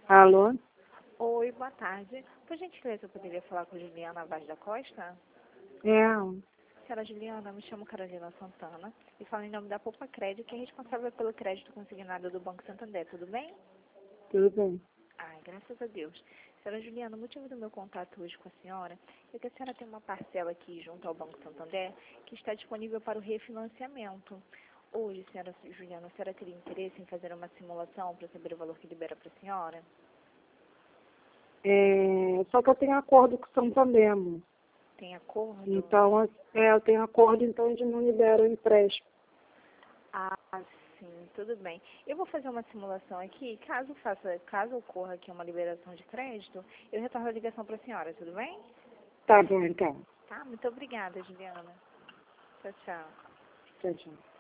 Alô? Oi, boa tarde. Por gentileza, eu poderia falar com Juliana Vaz da Costa? É, Senhora Juliana, me chamo Carolina Santana e falo em nome da Poupa Crédito, que é responsável pelo crédito consignado do Banco Santander, tudo bem? tudo bem. Ai, graças a Deus. Senhora Juliana, o motivo do meu contato hoje com a senhora é que a senhora tem uma parcela aqui junto ao Banco Santander que está disponível para o refinanciamento. Hoje, senhora Juliana, a senhora teria interesse em fazer uma simulação para saber o valor que libera para a senhora? Só que eu tenho acordo com o Santander, amor. Tem acordo? Então, eu tenho acordo, então eles não liberam empréstimo. Ah, sim, tudo bem. Eu vou fazer uma simulação aqui. Caso ocorra aqui uma liberação de crédito, eu retorno a ligação para a senhora, tudo bem? Tá bom, então. Tá, muito obrigada, Juliana. Tchau, tchau. Tchau, tchau.